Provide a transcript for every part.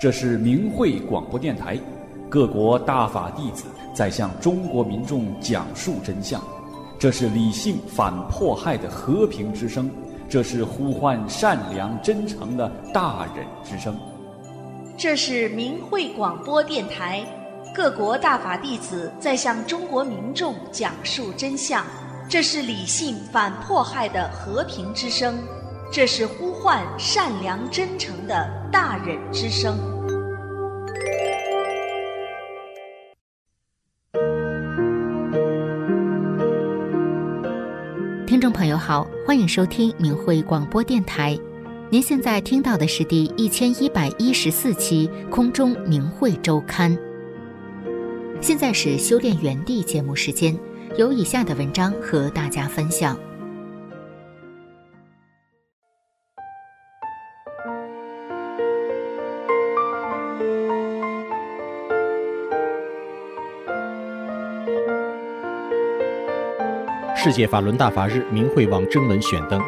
这是明慧广播电台，各国大法弟子在向中国民众讲述真相。这是理性反迫害的和平之声，这是呼唤善良真诚的大忍之声。 这是明慧广播电台，各国大法弟子在向中国民众讲述真相。这是理性反迫害的和平之声，这是呼唤善良真诚的大忍之声。 听众朋友好，欢迎收听明慧广播电台。您现在听到的是第1114期空中明慧周刊。现在是修炼园地节目时间，有以下的文章和大家分享。 世界法轮大法日明慧网征文选登。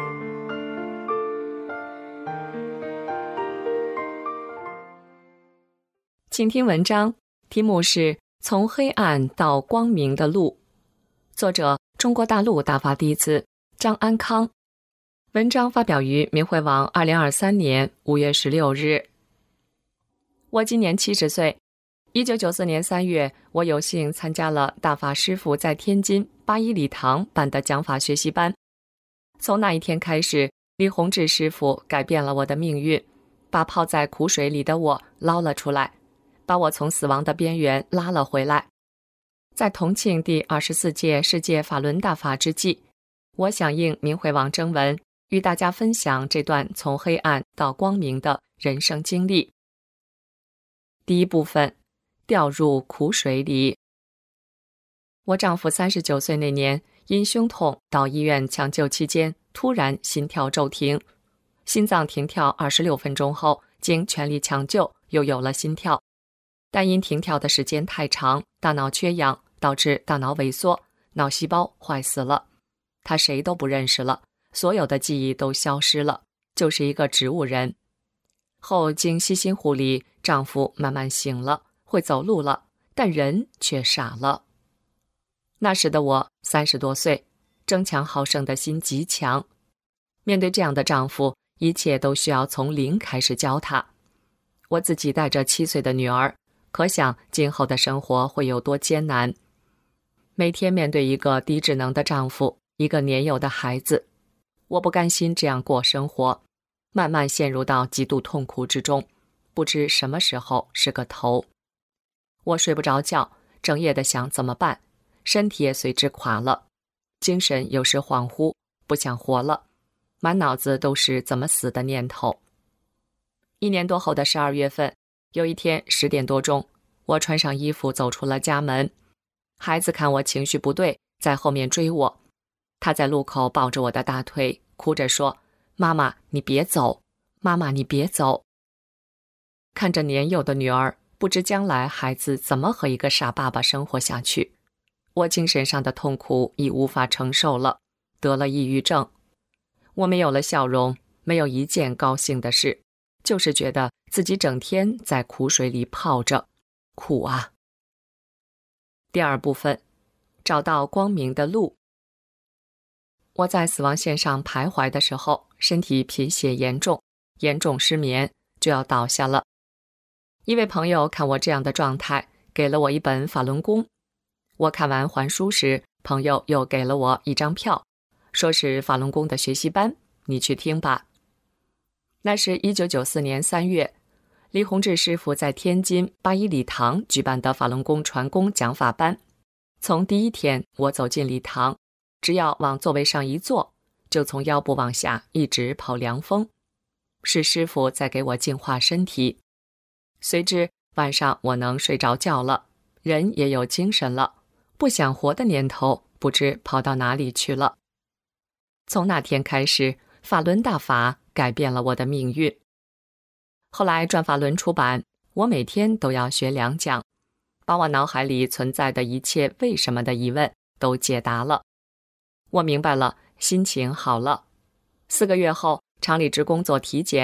请听文章，题目是《从黑暗到光明的路》，作者中国大陆大法弟子张安康。文章发表于明慧网2023年5月16日。我今年70岁。1994年3月，我有幸参加了大法师父在天津八一礼堂办的讲法学习班。从那一天开始，李洪志师父改变了我的命运，把泡在苦水里的我捞了出来，把我从死亡的边缘拉了回来。在同庆第24届世界法轮大法之际，我响应明慧网征文，与大家分享这段从黑暗到光明的人生经历。第一部分，掉入苦水里。我丈夫39岁那年，因胸痛到医院抢救期间，突然心跳骤停，心脏停跳26分钟后，经全力抢救又有了心跳，但因停跳的时间太长，大脑缺氧，导致大脑萎缩，脑细胞坏死了。他谁都不认识了，所有的记忆都消失了，就是一个植物人。后经悉心护理，丈夫慢慢醒了，会走路了，但人却傻了。那时的我30多岁，争强好胜的心极强。面对这样的丈夫，一切都需要从零开始教他。我自己带着7岁的女儿，可想今后的生活会有多艰难。每天面对一个低智能的丈夫，一个年幼的孩子，我不甘心这样过生活，慢慢陷入到极度痛苦之中，不知什么时候是个头。我睡不着觉，整夜的想怎么办，身体也随之垮了，精神有时恍惚，不想活了，满脑子都是怎么死的念头。1年多后的12月份，有一天10点多钟，我穿上衣服走出了家门。孩子看我情绪不对，在后面追我。他在路口抱着我的大腿，哭着说：“妈妈，你别走，妈妈，你别走。”看着年幼的女儿，不知将来孩子怎么和一个傻爸爸生活下去。我精神上的痛苦已无法承受了，得了抑郁症。我没有了笑容，没有一件高兴的事，就是觉得自己整天在苦水里泡着，苦啊。第二部分，找到光明的路。我在死亡线上徘徊的时候，身体贫血严重，严重失眠，就要倒下了。一位朋友看我这样的状态，给了我一本法轮功。我看完还书时，朋友又给了我一张票，说是法轮功的学习班，你去听吧。那是1994年3月，李洪志师父在天津八一礼堂举办的法轮功传功讲法班。从第一天我走进礼堂，只要往座位上一坐，就从腰部往下一直跑凉风，是师父在给我净化身体。随之晚上我能睡着觉了，人也有精神了，不想活的念头不知跑到哪里去了。从那天开始，法轮大法改变了我的命运。后来转法轮出版，我每天都要学2讲，把我脑海里存在的一切为什么的疑问都解答了。我明白了，心情好了。4个月后，厂里职工做体检，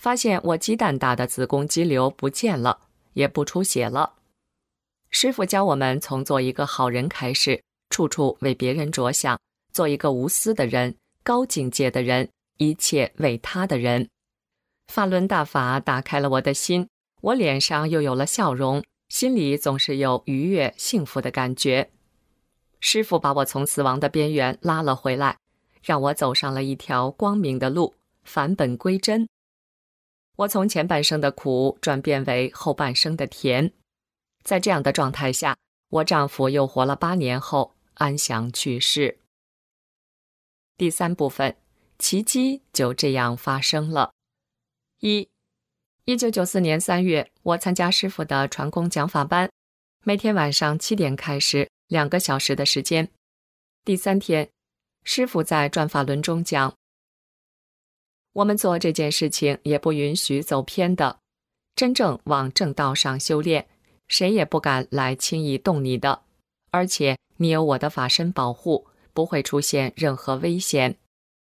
发现我鸡蛋大的子宫肌瘤不见了，也不出血了。师父教我们从做一个好人开始，处处为别人着想，做一个无私的人，高境界的人，一切为他的人。法轮大法打开了我的心，我脸上又有了笑容，心里总是有愉悦幸福的感觉。师父把我从死亡的边缘拉了回来，让我走上了一条光明的路，返本归真。我从前半生的苦转变为后半生的甜。在这样的状态下，我丈夫又活了8年后安详去世。第3部分，奇迹就这样发生了。1994年3月，我参加师父的传功讲法班，每天晚上7点开始，2个小时的时间。第3天，师父在转法轮中讲，我们做这件事情也不允许走偏的，真正往正道上修炼，谁也不敢来轻易动你的，而且你有我的法身保护，不会出现任何危险。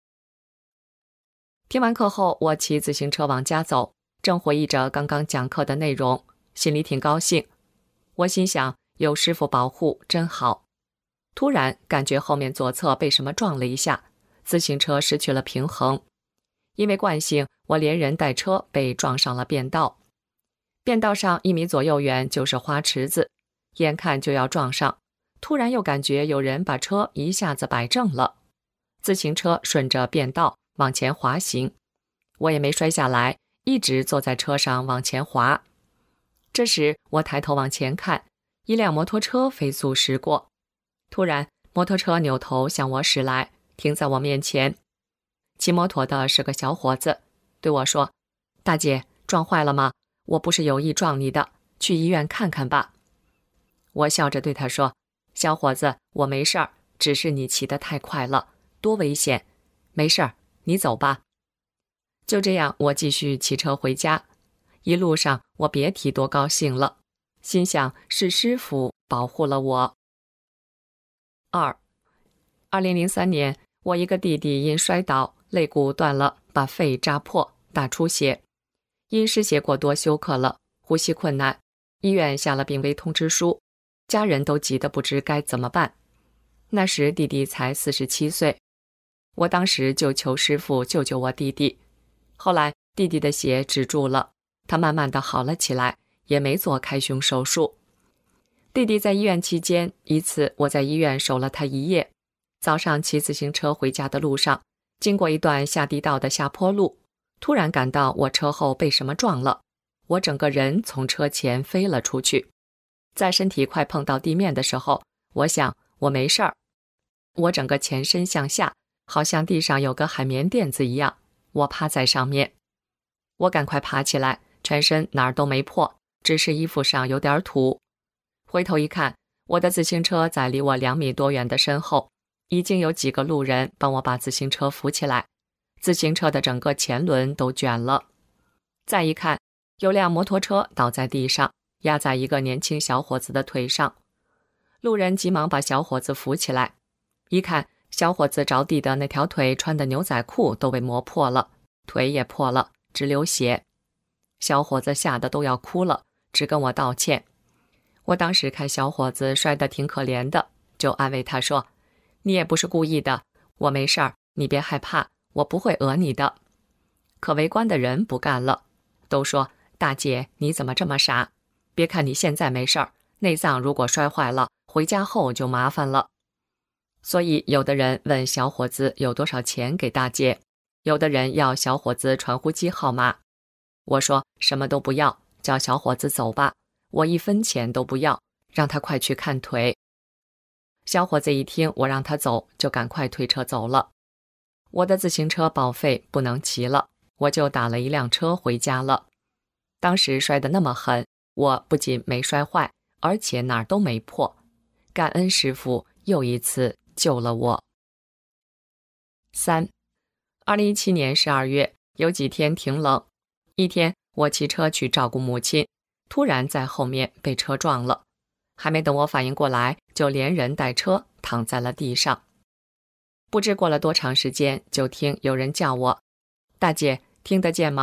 听完课后，我骑自行车往家走，正回忆着刚刚讲课的内容，心里挺高兴。我心想，有师父保护真好。突然感觉后面左侧被什么撞了一下，自行车失去了平衡。因为惯性，我连人带车被撞上了便道。便道上1米左右远就是花池子，眼看就要撞上，突然又感觉有人把车一下子摆正了。自行车顺着便道往前滑行，我也没摔下来，一直坐在车上往前滑。这时我抬头往前看，一辆摩托车飞速驶过，突然摩托车扭头向我驶来，停在我面前。骑摩托的是个小伙子，对我说，大姐，撞坏了吗？我不是有意撞你的，去医院看看吧。我笑着对他说，小伙子，我没事儿，只是你骑得太快了，多危险。没事儿，你走吧。就这样，我继续骑车回家。一路上我别提多高兴了，心想是师父保护了我。2003年，我一个弟弟因摔倒，肋骨断了，把肺扎破，大出血。因失血过多休克了，呼吸困难，医院下了病危通知书，家人都急得不知该怎么办。那时弟弟才47岁，我当时就求师父救救我弟弟。后来弟弟的血止住了，他慢慢的好了起来，也没做开胸手术。弟弟在医院期间，一次我在医院守了他1夜。早上骑自行车回家的路上，经过一段下地道的下坡路，突然感到我车后被什么撞了，我整个人从车前飞了出去。在身体快碰到地面的时候，我想我没事儿。我整个前身向下，好像地上有个海绵垫子一样，我趴在上面。我赶快爬起来，全身哪儿都没破，只是衣服上有点土。回头一看，我的自行车在离我2米多远的身后，已经有几个路人帮我把自行车扶起来，自行车的整个前轮都卷了。再一看，有辆摩托车倒在地上，压在一个年轻小伙子的腿上。路人急忙把小伙子扶起来，一看小伙子着地的那条腿穿的牛仔裤都被磨破了，腿也破了，直流血。小伙子吓得都要哭了，只跟我道歉。我当时看小伙子摔得挺可怜的，就安慰他说，你也不是故意的，我没事儿，你别害怕，我不会讹你的。可围观的人不干了，都说，大姐你怎么这么傻？别看你现在没事儿，内脏如果摔坏了，回家后就麻烦了。所以有的人问小伙子有多少钱给大姐，有的人要小伙子传呼机号码。我说什么都不要，叫小伙子走吧，我1分钱都不要，让他快去看腿。小伙子一听我让他走，就赶快推车走了。我的自行车报废不能骑了，我就打了一辆车回家了。当时摔得那么狠，我不仅没摔坏，而且哪儿都没破。感恩师父又一次救了我。2017年12月，有几天挺冷。一天我骑车去照顾母亲，突然在后面被车撞了，还没等我反应过来，就连人带车躺在了地上。不知过了多长时间，就听有人叫我，大姐听得见吗？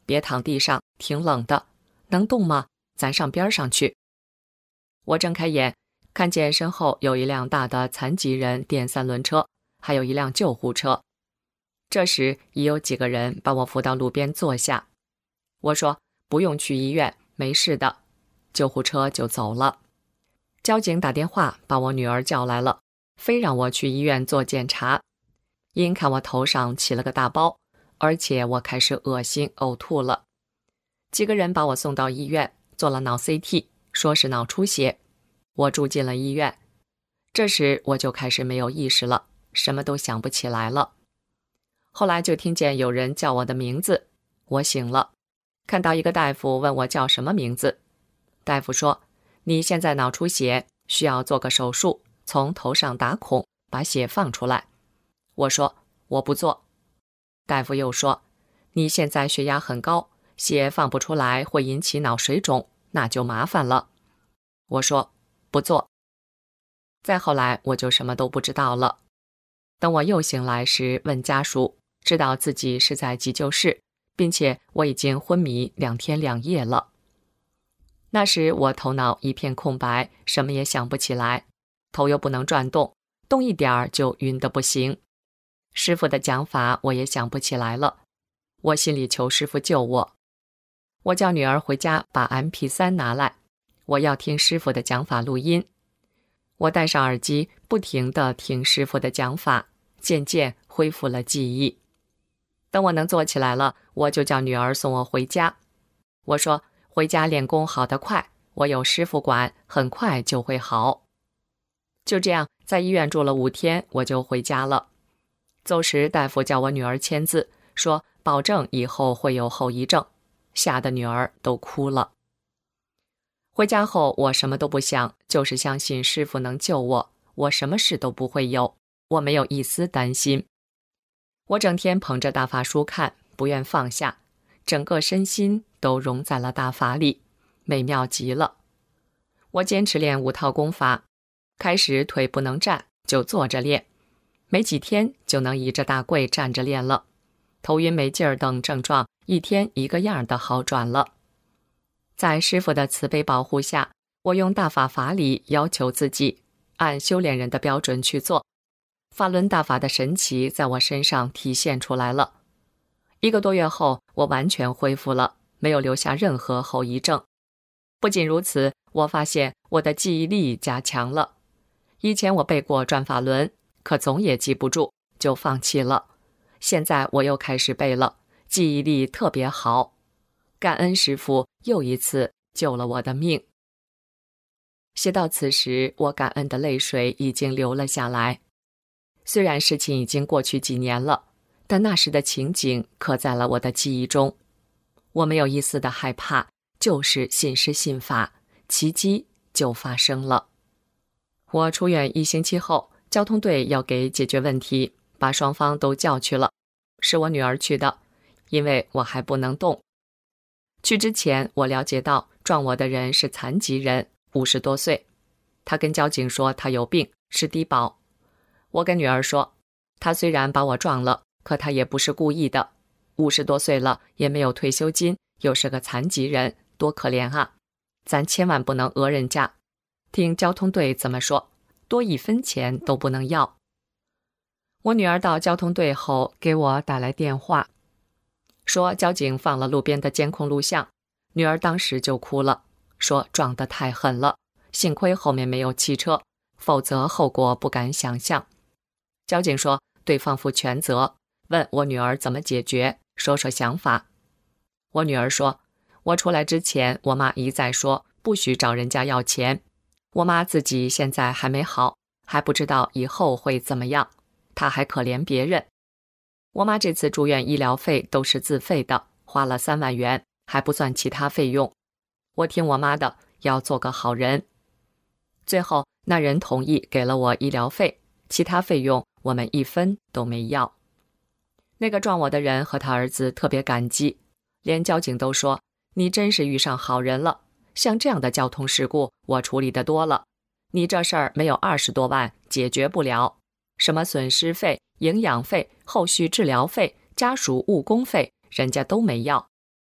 别躺地上，挺冷的，能动吗？咱上边上去。我睁开眼，看见身后有一辆大的残疾人电三轮车，还有一辆救护车。这时已有几个人把我扶到路边坐下。我说不用去医院，没事的。救护车就走了。交警打电话把我女儿叫来了，非让我去医院做检查。因看我头上起了个大包，而且我开始恶心呕吐了。几个人把我送到医院，做了脑 CT， 说是脑出血。我住进了医院。这时我就开始没有意识了，什么都想不起来了。后来就听见有人叫我的名字，我醒了，看到一个大夫问我叫什么名字。大夫说，你现在脑出血，需要做个手术，从头上打孔，把血放出来。我说我不做。大夫又说，你现在血压很高，血放不出来会引起脑水肿，那就麻烦了。我说不做。再后来我就什么都不知道了。等我又醒来时问家属，知道自己是在急救室，并且我已经昏迷2天2夜了。那时我头脑一片空白，什么也想不起来，头又不能转动，动一点儿就晕得不行。师傅的讲法我也想不起来了，我心里求师傅救我。我叫女儿回家把 MP3 拿来，我要听师傅的讲法录音。我戴上耳机，不停地听师傅的讲法，渐渐恢复了记忆。等我能坐起来了，我就叫女儿送我回家。我说回家练功好得快，我有师傅管，很快就会好。就这样，在医院住了5天，我就回家了。走时，大夫叫我女儿签字，说保证以后会有后遗症，吓得女儿都哭了。回家后，我什么都不想，就是相信师傅能救我，我什么事都不会有，我没有一丝担心。我整天捧着大法书看，不愿放下，整个身心都融在了大法里，美妙极了。我坚持练5套功法，开始腿不能站，就坐着练，没几天就能倚着大柜站着练了，头晕没劲儿等症状一天一个样的好转了。在师父的慈悲保护下，我用大法法理要求自己，按修炼人的标准去做。法轮大法的神奇在我身上体现出来了。1个多月后，我完全恢复了，没有留下任何后遗症。不仅如此，我发现我的记忆力加强了。以前我背过转法轮，可总也记不住，就放弃了。现在我又开始背了，记忆力特别好。感恩师父又一次救了我的命。写到此时，我感恩的泪水已经流了下来。虽然事情已经过去几年了，但那时的情景刻在了我的记忆中。我没有一丝的害怕，就是信师信法，奇迹就发生了。我出院1星期后，交通队要给解决问题，把双方都叫去了，是我女儿去的，因为我还不能动。去之前，我了解到撞我的人是残疾人，50多岁。他跟交警说他有病，是低保。我跟女儿说，他虽然把我撞了，可他也不是故意的，50多岁了，也没有退休金，又是个残疾人，多可怜啊！咱千万不能讹人家，听交通队怎么说，多1分钱都不能要。我女儿到交通队后给我打来电话，说交警放了路边的监控录像，女儿当时就哭了，说撞得太狠了，幸亏后面没有汽车，否则后果不敢想象。交警说对方负全责，问我女儿怎么解决，说说想法。我女儿说，我出来之前，我妈一再说不许找人家要钱，我妈自己现在还没好，还不知道以后会怎么样，她还可怜别人。我妈这次住院医疗费都是自费的，花了3万元，还不算其他费用。我听我妈的，要做个好人。最后那人同意给了我医疗费，其他费用我们1分都没要。那个撞我的人和他儿子特别感激，连交警都说，你真是遇上好人了，像这样的交通事故我处理得多了，你这事儿没有20多万解决不了，什么损失费、营养费、后续治疗费、家属误工费，人家都没要。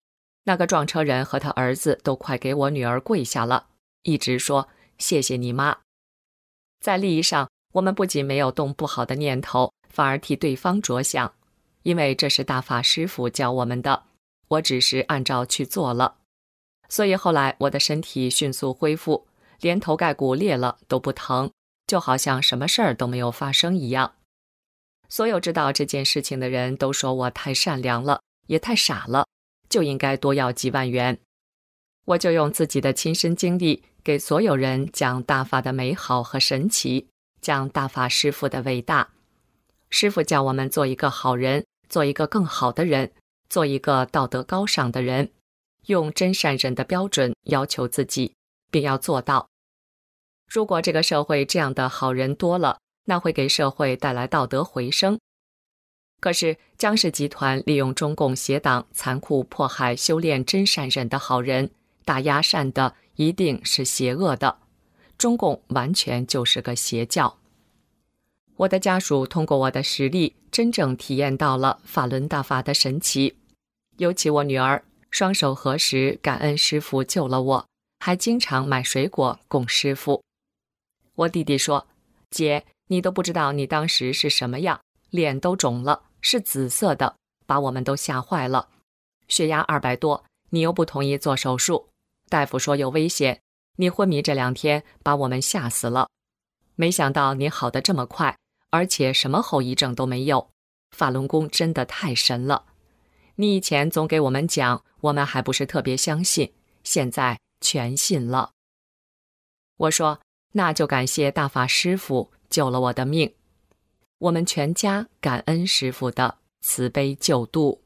那个撞车人和他儿子都快给我女儿跪下了，一直说谢谢你妈。在利益上，我们不仅没有动不好的念头，反而替对方着想，因为这是大法师父教我们的，我只是按照去做了。所以后来我的身体迅速恢复，连头盖骨裂了都不疼，就好像什么事儿都没有发生一样。所有知道这件事情的人都说我太善良了，也太傻了，就应该多要几万元。我就用自己的亲身经历给所有人讲大法的美好和神奇，讲大法师父的伟大。师父叫我们做一个好人，做一个更好的人，做一个道德高尚的人，用真善人的标准要求自己，并要做到。如果这个社会这样的好人多了，那会给社会带来道德回升。可是江氏集团利用中共邪党残酷迫害修炼真善人的好人，打压善的一定是邪恶的，中共完全就是个邪教。我的家属通过我的实力真正体验到了法轮大法的神奇，尤其我女儿双手合十感恩师父救了我，还经常买水果供师父。我弟弟说，姐，你都不知道你当时是什么样，脸都肿了，是紫色的，把我们都吓坏了。血压200多，你又不同意做手术，大夫说有危险，你昏迷这2天把我们吓死了。没想到你好得这么快，而且什么后遗症都没有，法轮功真的太神了。你以前总给我们讲，我们还不是特别相信，现在全信了。我说，那就感谢大法师父救了我的命，我们全家感恩师父的慈悲救度。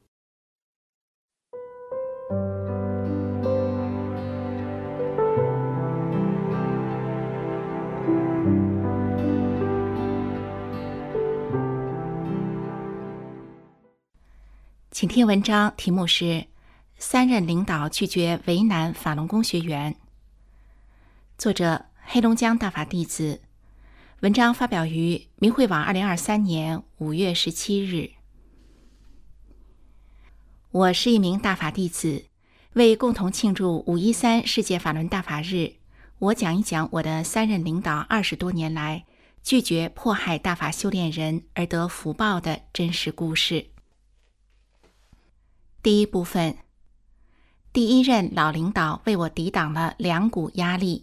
请听文章，题目是3任领导拒绝为难法轮功学员，作者黑龙江大法弟子，文章发表于明慧网2023年5月17日。我是一名大法弟子，为共同庆祝513世界法轮大法日，我讲一讲我的3任领导20多年来拒绝迫害大法修炼人而得福报的真实故事。第一部分，第一任老领导为我抵挡了2股压力。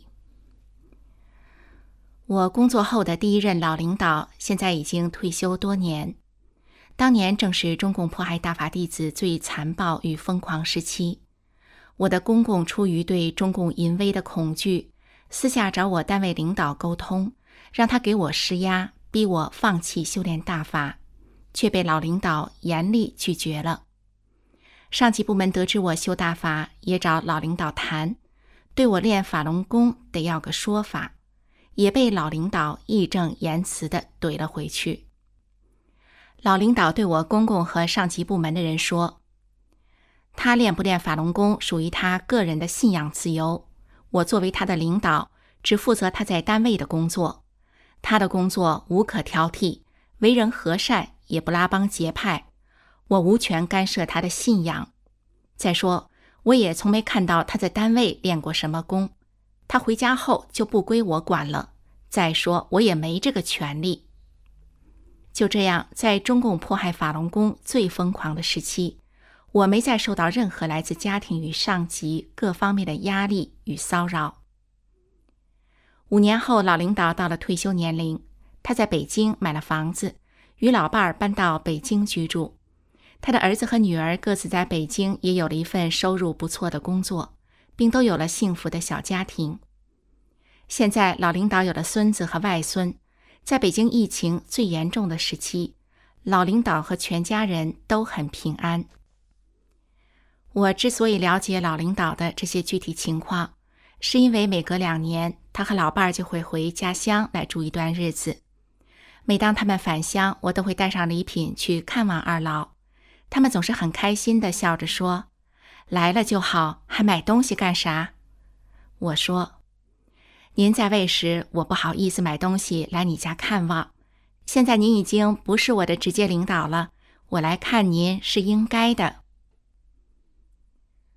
我工作后的第一任老领导现在已经退休多年，当年正是中共迫害大法弟子最残暴与疯狂时期。我的公公出于对中共淫威的恐惧，私下找我单位领导沟通，让他给我施压，逼我放弃修炼大法，却被老领导严厉拒绝了。上级部门得知我修大法，也找老领导谈，对我练法轮功得要个说法，也被老领导义正言辞地怼了回去。老领导对我公公和上级部门的人说，他练不练法轮功属于他个人的信仰自由，我作为他的领导，只负责他在单位的工作，他的工作无可挑剔，为人和善，也不拉帮结派，我无权干涉他的信仰。再说，我也从没看到他在单位练过什么功，他回家后就不归我管了。再说，我也没这个权利。就这样，在中共迫害法轮功最疯狂的时期，我没再受到任何来自家庭与上级各方面的压力与骚扰。5年后，老领导到了退休年龄，他在北京买了房子，与老伴儿搬到北京居住。他的儿子和女儿各自在北京也有了一份收入不错的工作，并都有了幸福的小家庭。现在老领导有了孙子和外孙，在北京疫情最严重的时期，老领导和全家人都很平安。我之所以了解老领导的这些具体情况，是因为每隔2年，他和老伴儿就会回家乡来住一段日子。每当他们返乡，我都会带上礼品去看望二老。他们总是很开心地笑着说，来了就好，还买东西干啥？我说，您在位时，我不好意思买东西来你家看望，现在您已经不是我的直接领导了，我来看您是应该的。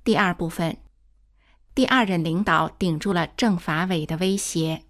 第二部分，第二任领导顶住了政法委的威胁。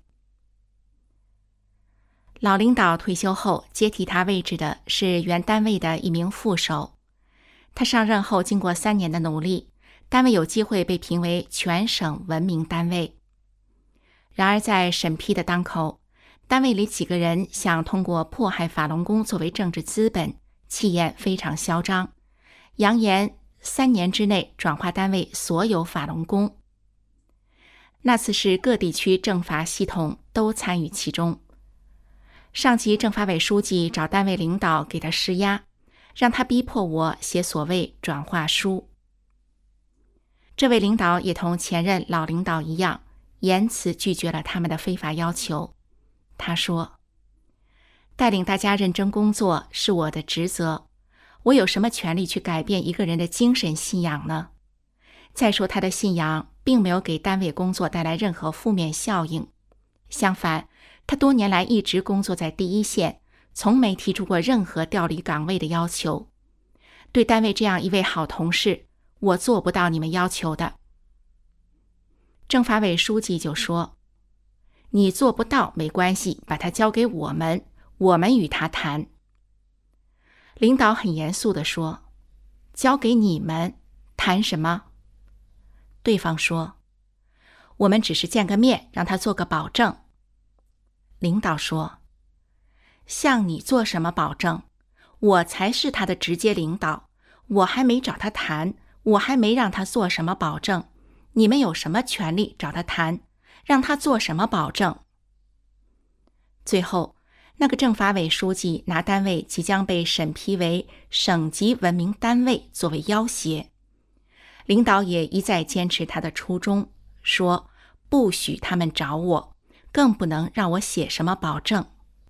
老领导退休后，接替他位置的是原单位的一名副手。他上任后，经过3年的努力，单位有机会被评为全省文明单位。然而在审批的当口，单位里几个人想通过迫害法轮功作为政治资本，气焰非常嚣张，扬言3年之内转化单位所有法轮功。那次是各地区政法系统都参与其中。上级政法委书记找单位领导给他施压，让他逼迫我写所谓转化书。这位领导也同前任老领导一样，严词拒绝了他们的非法要求。他说，带领大家认真工作是我的职责，我有什么权利去改变一个人的精神信仰呢？再说他的信仰并没有给单位工作带来任何负面效应，相反，他多年来一直工作在第一线，从没提出过任何调离岗位的要求。对单位这样一位好同事，我做不到你们要求的。政法委书记就说，你做不到没关系，把他交给我们，我们与他谈。领导很严肃地说，交给你们，谈什么？对方说，我们只是见个面，让他做个保证。领导说，向你做什么保证？我才是他的直接领导，我还没找他谈，我还没让他做什么保证，你们有什么权利找他谈，让他做什么保证？最后，那个政法委书记拿单位即将被审批为省级文明单位作为要挟。领导也一再坚持他的初衷，说不许他们找我，更不能让我写什么保证。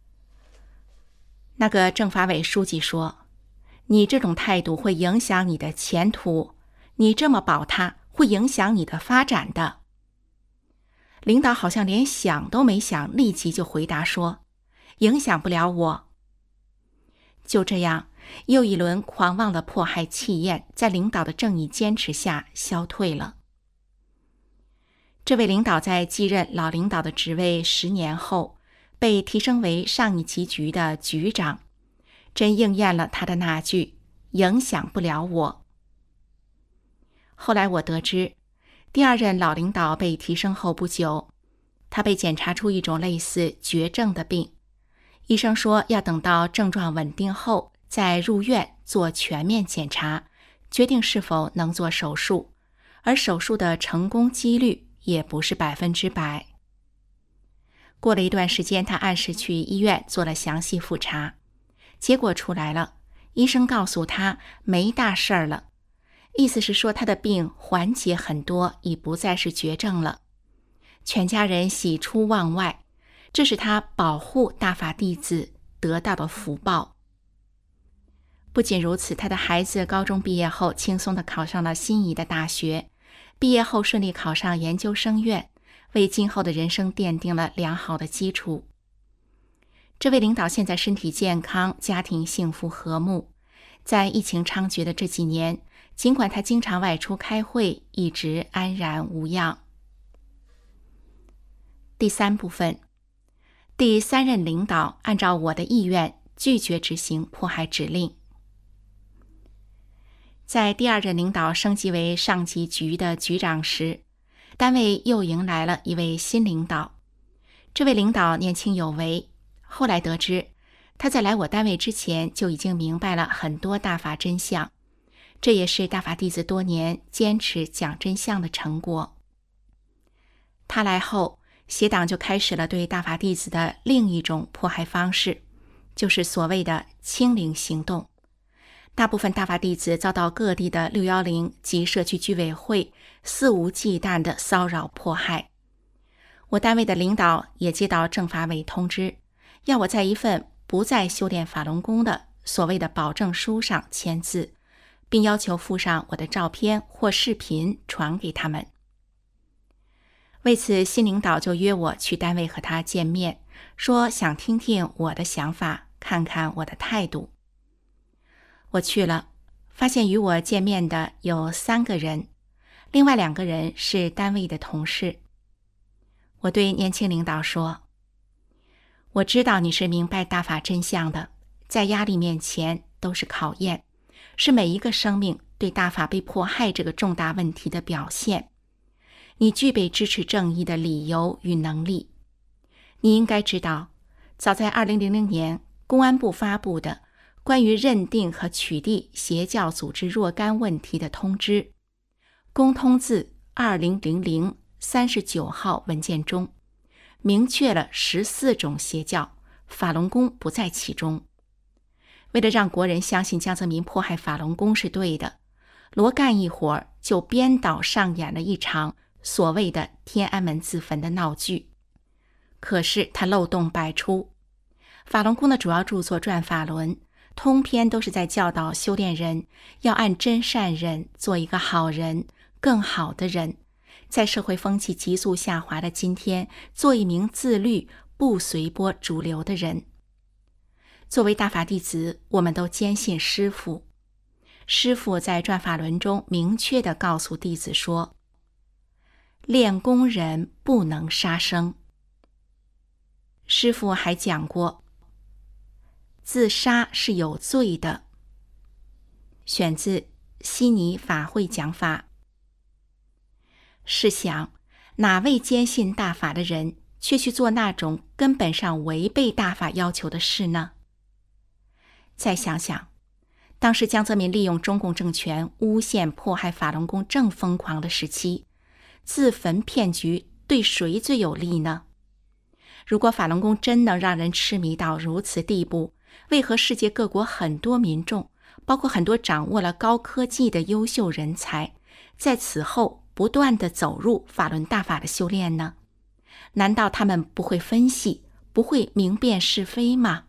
那个政法委书记说，你这种态度会影响你的前途，你这么保他会影响你的发展的。领导好像连想都没想，立即就回答说，影响不了我。就这样，又一轮狂妄的迫害气焰在领导的正义坚持下消退了。这位领导在继任老领导的职位10年后，被提升为上一级局的局长，真应验了他的那句影响不了我。后来我得知，第二任老领导被提升后不久，他被检查出一种类似绝症的病，医生说要等到症状稳定后再入院做全面检查，决定是否能做手术，而手术的成功几率也不是100%。过了一段时间，他按时去医院做了详细复查，结果出来了，医生告诉他没大事儿了，意思是说他的病缓解很多，已不再是绝症了。全家人喜出望外，这是他保护大法弟子得到的福报。不仅如此，他的孩子高中毕业后轻松地考上了心仪的大学，毕业后顺利考上研究生院，为今后的人生奠定了良好的基础。这位领导现在身体健康，家庭幸福和睦。在疫情猖獗的这几年，尽管他经常外出开会，一直安然无恙。第3部分，第3任领导按照我的意愿拒绝执行迫害指令。在第2任领导升级为上级局的局长时，单位又迎来了一位新领导。这位领导年轻有为，后来得知他在来我单位之前就已经明白了很多大法真相，这也是大法弟子多年坚持讲真相的成果。他来后，协党就开始了对大法弟子的另一种迫害方式，就是所谓的清零行动。大部分大法弟子遭到各地的610及社区居委会肆无忌惮的骚扰迫害。我单位的领导也接到政法委通知，要我在一份不再修炼法轮功的所谓的保证书上签字，并要求附上我的照片或视频传给他们。为此，新领导就约我去单位和他见面，说想听听我的想法，看看我的态度。我去了，发现与我见面的有3个人， 另外2个人是单位的同事。我对年轻领导说，我知道你是明白大法真相的，在压力面前都是考验，是每一个生命对大法被迫害这个重大问题的表现。你具备支持正义的理由与能力。你应该知道，早在2000年公安部发布的关于认定和取缔邪教组织若干问题的通知，公通字200039号文件中，明确了14种邪教，法轮功不在其中。为了让国人相信江泽民迫害法轮功是对的，罗干一伙就编导上演了一场所谓的天安门自焚的闹剧。可是他漏洞百出，法轮功的主要著作《转法轮》通篇都是在教导修炼人要按真善忍做一个好人，更好的人，在社会风气急速下滑的今天，做一名自律不随波逐流的人。作为大法弟子，我们都坚信师父。师父在《转法轮》中明确地告诉弟子说，练功人不能杀生。师父还讲过，自杀是有罪的。选自《悉尼法会讲法》。试想，哪位坚信大法的人却去做那种根本上违背大法要求的事呢？再想想，当时江泽民利用中共政权诬陷迫害法轮功正疯狂的时期，自焚骗局对谁最有利呢？如果法轮功真能让人痴迷到如此地步，为何世界各国很多民众，包括很多掌握了高科技的优秀人才，在此后不断地走入法轮大法的修炼呢？难道他们不会分析，不会明辨是非吗？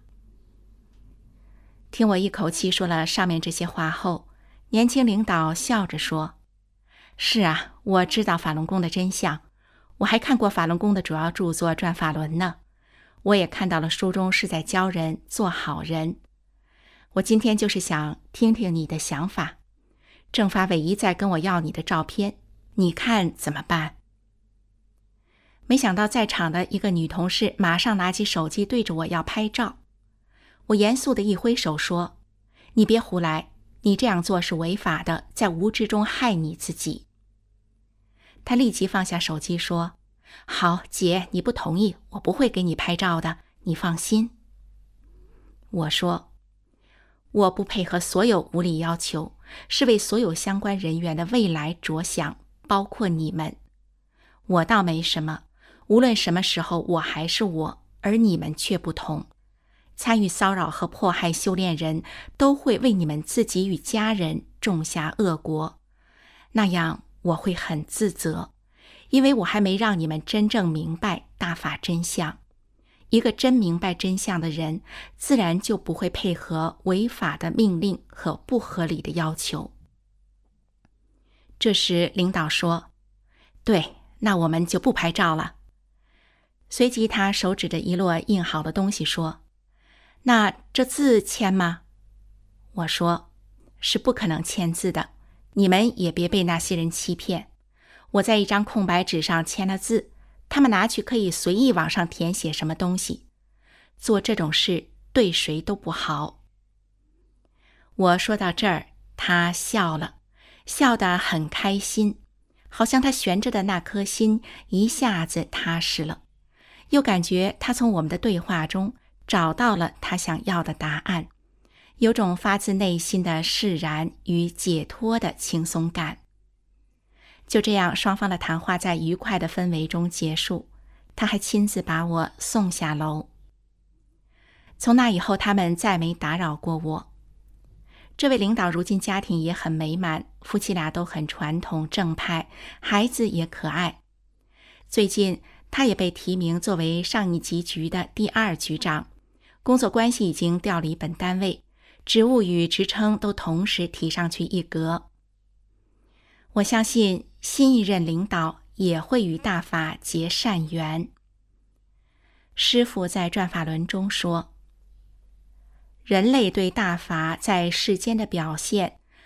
听我一口气说了上面这些话后，年轻领导笑着说，是啊，我知道法轮功的真相，我还看过法轮功的主要著作《转法轮》呢，我也看到了书中是在教人做好人。我今天就是想听听你的想法。政法委一再跟我要你的照片，你看怎么办？没想到在场的一个女同事马上拿起手机对着我要拍照。我严肃地一挥手说，你别胡来，你这样做是违法的，在无知中害你自己。她立即放下手机说，好，姐，你不同意，我不会给你拍照的，你放心。我说，我不配合所有无理要求，是为所有相关人员的未来着想，包括你们。我倒没什么，无论什么时候我还是我，而你们却不同。参与骚扰和迫害修炼人都会为你们自己与家人种下恶果，那样我会很自责，因为我还没让你们真正明白大法真相。一个真明白真相的人，自然就不会配合违法的命令和不合理的要求。这时领导说，对，那我们就不拍照了。随即他手指着一摞印好的东西说，那这字签吗？我说，是不可能签字的，你们也别被那些人欺骗。我在一张空白纸上签了字，他们拿去可以随意往上填写什么东西。做这种事对谁都不好。我说到这儿，他笑了，笑得很开心，好像他悬着的那颗心一下子踏实了，又感觉他从我们的对话中找到了他想要的答案，有种发自内心的释然与解脱的轻松感。就这样，双方的谈话在愉快的氛围中结束，他还亲自把我送下楼。从那以后，他们再没打扰过我。这位领导如今家庭也很美满，夫妻俩都很传统正派，孩子也可爱。最近他也被提名作为上一级局的第2局长，工作关系已经调离本单位，职务与职称都同时提上去一格。我相信新一任领导也会与大法结善缘。师父在《转法轮》中说，人类对大法在世间的表现，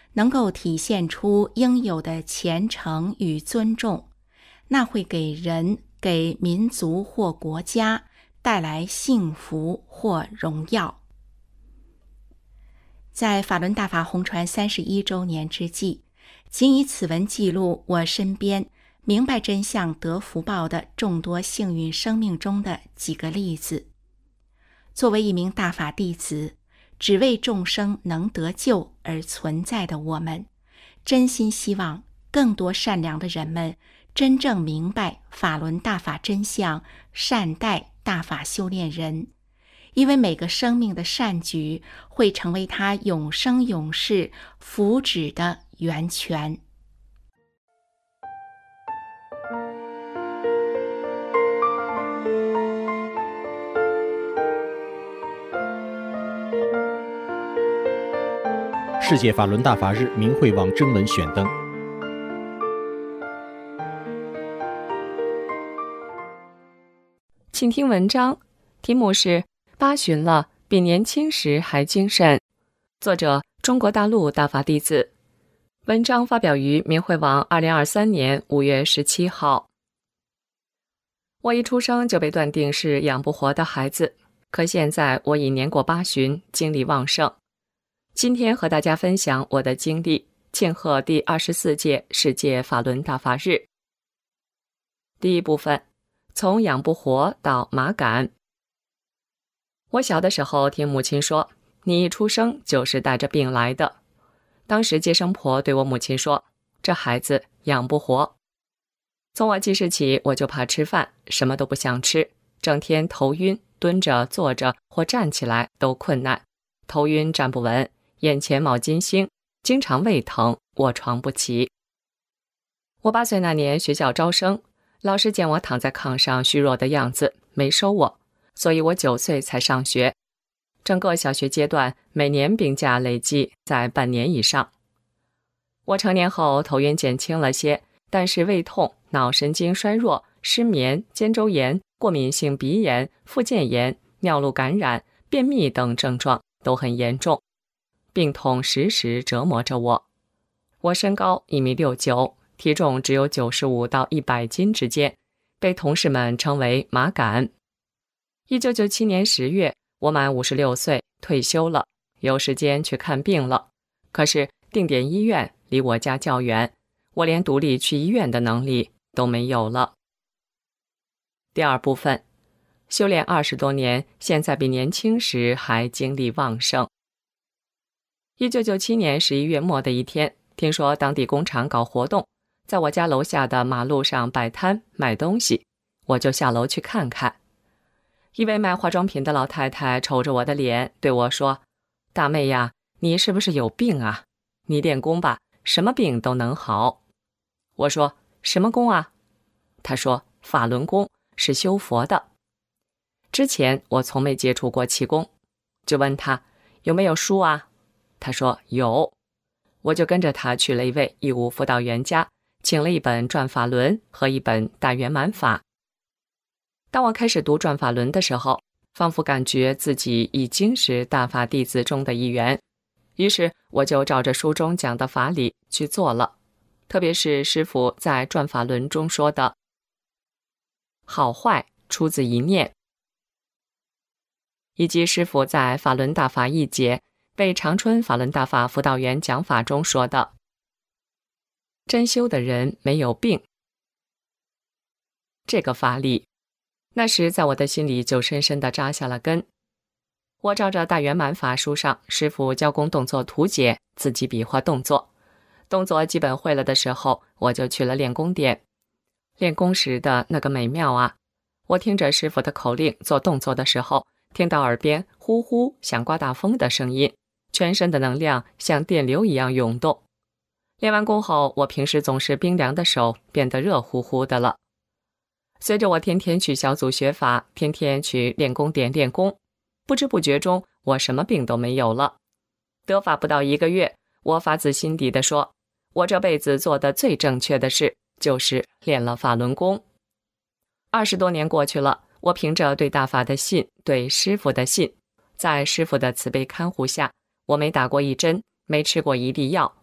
能够体现出应有的虔诚与尊重，那会给人、给民族或国家带来幸福或荣耀。在法轮大法红传31周年之际，仅以此文记录我身边明白真相得福报的众多幸运生命中的几个例子。作为一名大法弟子，只为众生能得救而存在的我们，真心希望更多善良的人们真正明白法轮大法真相，善待大法修炼人，因为每个生命的善举会成为他永生永世福祉的源泉。 世界法轮大法日明慧网征文选登。 请听文章，题目是八旬了，比年轻时还精神。作者：中国大陆大法弟子。文章发表于明慧网2023年5月17号。我一出生就被断定是养不活的孩子，可现在我已年过八旬，精力旺盛。今天和大家分享我的经历，庆贺第24届世界法轮大法日。第一部分，从养不活到麻感。我小的时候听母亲说，你一出生就是带着病来的。当时接生婆对我母亲说，这孩子养不活。从我记事起，我就怕吃饭，什么都不想吃，整天头晕，蹲着、坐着或站起来都困难，头晕站不稳，眼前冒金星，经常胃疼，卧床不起。我8岁那年学校招生，老师见我躺在炕上虚弱的样子，没收我，所以我9岁才上学。整个小学阶段，每年病假累计在半年以上。我成年后头晕减轻了些，但是胃痛、脑神经衰弱、失眠、肩周炎、过敏性鼻炎、附件炎、尿路感染、便秘等症状都很严重，病痛时时折磨着我。我身高1.69米，体重只有95到100斤之间，被同事们称为麻感。1997年10月，我满56岁，退休了，有时间去看病了。可是定点医院离我家较远，我连独立去医院的能力都没有了。第二部分，修炼20多年，现在比年轻时还精力旺盛。1997年11月末的一天，听说当地工厂搞活动，在我家楼下的马路上摆摊卖东西，我就下楼去看看。一位卖化妆品的老太太瞅着我的脸对我说，大妹呀，你是不是有病啊？你练功吧，什么病都能好。我说，什么功啊？她说，法轮功，是修佛的。之前我从没接触过气功，就问她有没有书啊？她说有。我就跟着她去了一位义务辅导员家，请了一本《转法轮》和一本《大圆满法》。当我开始读《转法轮》的时候，仿佛感觉自己已经是大法弟子中的一员，于是我就照着书中讲的法理去做了。特别是师父在《转法轮》中说的好坏出自一念，以及师父在《法轮大法一节》为长春法轮大法辅导员讲法中说的真修的人没有病，这个法理那时在我的心里就深深地扎下了根。我照着大圆满法书上师父教功动作图解，自己比划动作基本会了的时候，我就去了练功点。练功时的那个美妙啊！我听着师父的口令做动作的时候，听到耳边呼呼像刮大风的声音，全身的能量像电流一样涌动。练完功后，我平时总是冰凉的手变得热乎乎的了。随着我天天去小组学法，天天去练功点练功，不知不觉中我什么病都没有了。得法不到1个月，我发自心底地说，我这辈子做的最正确的事就是练了法轮功。20多年过去了，我凭着对大法的信，对师父的信，在师父的慈悲看护下，我没打过一针，没吃过一粒药，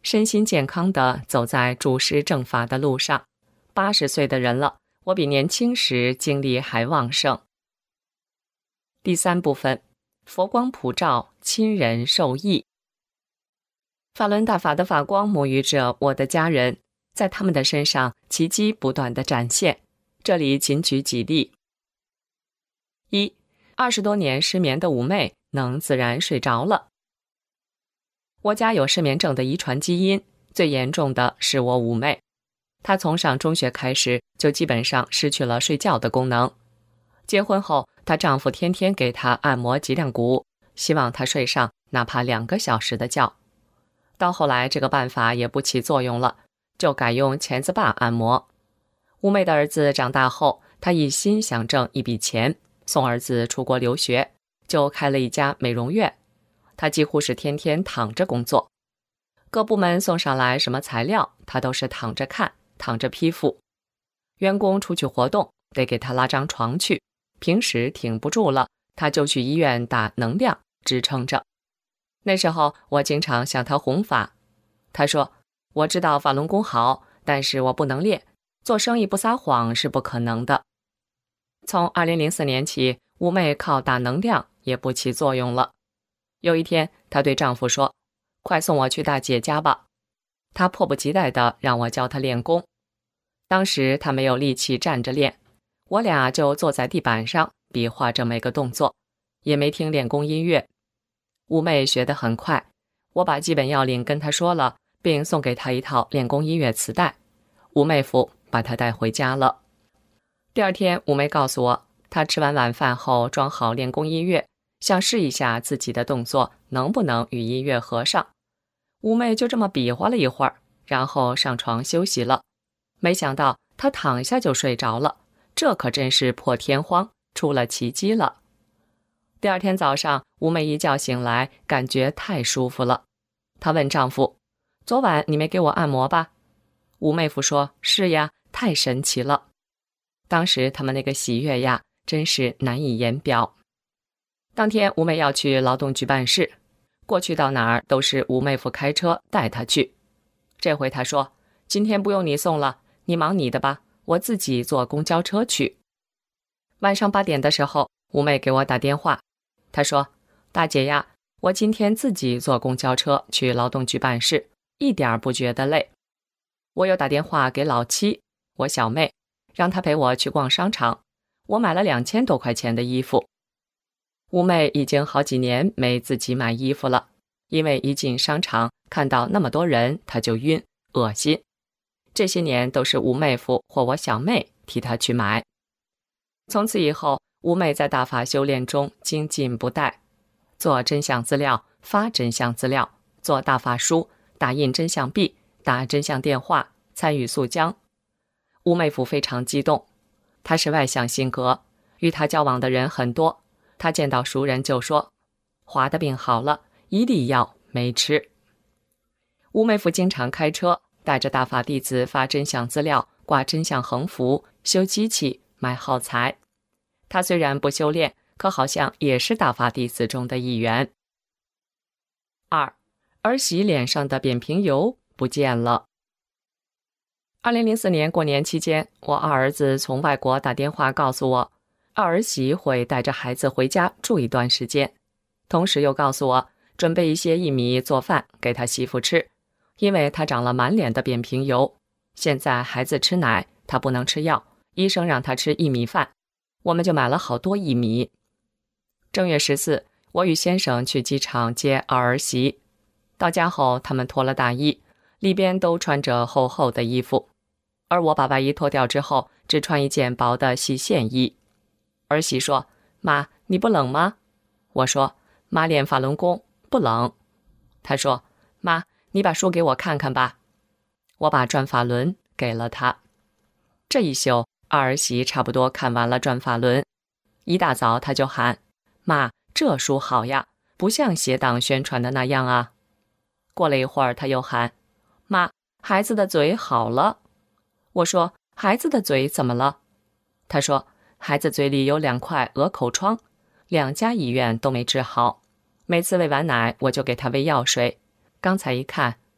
身心健康地走在主施正法的路上。80岁的人了，我比年轻时精力还旺盛。第3部分，佛光普照，亲人受益。法轮大法的法光沐浴着我的家人，在他们的身上奇迹不断地展现。这里仅举几例。1. 20多年失眠的五妹能自然睡着了。我家有失眠症的遗传基因，最严重的是我五妹。她从上中学开始就基本上失去了睡觉的功能。结婚后，她丈夫天天给她按摩脊梁骨，希望她睡上哪怕2个小时的觉。到后来这个办法也不起作用了，就改用钳子把按摩。五妹的儿子长大后，她一心想挣一笔钱，送儿子出国留学，就开了一家美容院。她几乎是天天躺着工作，各部门送上来什么材料，她都是躺着看，躺着批复。员工出去活动，得给她拉张床去，平时挺不住了，她就去医院打能量支撑着。那时候我经常向她弘法，她说，我知道法轮功好，但是我不能练，做生意不撒谎是不可能的。从2004年起，五妹靠打能量也不起作用了。有一天，她对丈夫说，快送我去大姐家吧。她迫不及待地让我教她练功。当时她没有力气站着练，我俩就坐在地板上比划着每个动作，也没听练功音乐。五妹学得很快，我把基本要领跟她说了，并送给她一套练功音乐磁带。五妹夫把她带回家了。第二天，五妹告诉我，她吃完晚饭后装好练功音乐，想试一下自己的动作能不能与音乐合上。五妹就这么比划了一会儿，然后上床休息了。没想到她躺下就睡着了，这可真是破天荒，出了奇迹了。第二天早上，五妹一觉醒来，感觉太舒服了。她问丈夫，昨晚你没给我按摩吧？五妹夫说，是呀，太神奇了。当时他们那个喜悦呀，真是难以言表。当天五妹要去劳动局办事，过去到哪儿都是五妹夫开车带她去。这回她说，今天不用你送了，你忙你的吧，我自己坐公交车去。晚上8点的时候，五妹给我打电话，她说，大姐呀，我今天自己坐公交车去劳动局办事，一点不觉得累。我又打电话给老七，我小妹，让她陪我去逛商场，我买了2000多块钱的衣服。五妹已经好几年没自己买衣服了，因为一进商场看到那么多人，她就晕，恶心。这些年都是五妹夫或我小妹替她去买。从此以后，五妹在大法修炼中精进不怠，做真相资料，发真相资料，做大法书，打印真相币，打真相电话，参与速浆。五妹夫非常激动，他是外向性格，与他交往的人很多，他见到熟人就说，华的病好了，一粒药没吃。五妹夫经常开车，带着大法弟子发真相资料，挂真相横幅，修机器，买耗材。他虽然不修炼，可好像也是大法弟子中的一员。2. 儿媳脸上的扁平疣不见了。2004年过年期间，我二儿子从外国打电话告诉我，二儿媳会带着孩子回家住一段时间，同时又告诉我准备一些薏米做饭给他媳妇吃，因为他长了满脸的扁平疣，现在孩子吃奶，他不能吃药，医生让他吃薏米饭，我们就买了好多薏米。正月14，我与先生去机场接二儿媳，到家后他们脱了大衣，里边都穿着厚厚的衣服，而我把外衣脱掉之后，只穿一件薄的细线衣。儿媳说，妈，你不冷吗？我说，妈练法轮功，不冷。她说，妈，你把书给我看看吧。我把转法轮给了她。这一宿，二儿媳差不多看完了转法轮，一大早她就喊，妈，这书好呀，不像邪党宣传的那样啊。过了一会儿，她又喊，妈，孩子的嘴好了。我说，孩子的嘴怎么了？她说，孩子嘴里有2块鹅口疮，2家医院都没治好，每次喂完奶我就给他喂药水，刚才一看